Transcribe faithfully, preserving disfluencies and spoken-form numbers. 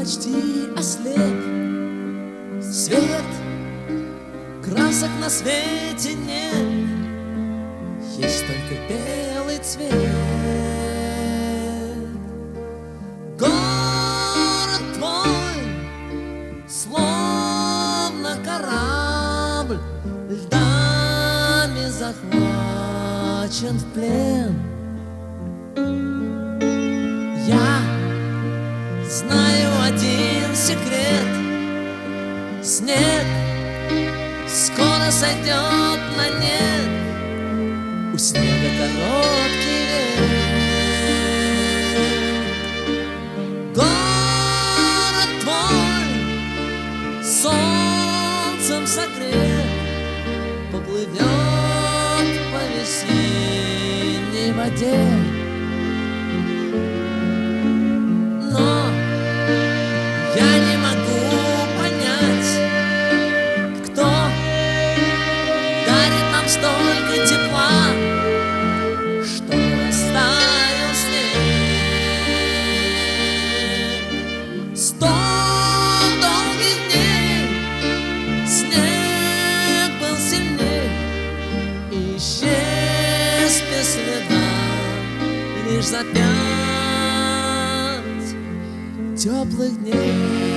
почти ослеп. Свет, красок на свете нет, есть только белый цвет. Город твой, словно корабль, льдами захвачен в плен. Я знаю один секрет: снег скоро сойдет на нет, у снега короткий век. Город твой, солнцем согрет, поплывет по весенней воде. Но я не могу понять, кто дарит нам столько тепла, что растаял снег. Сто долгих дней снег был сильней и исчез без следа, лишь за пять теплых дней.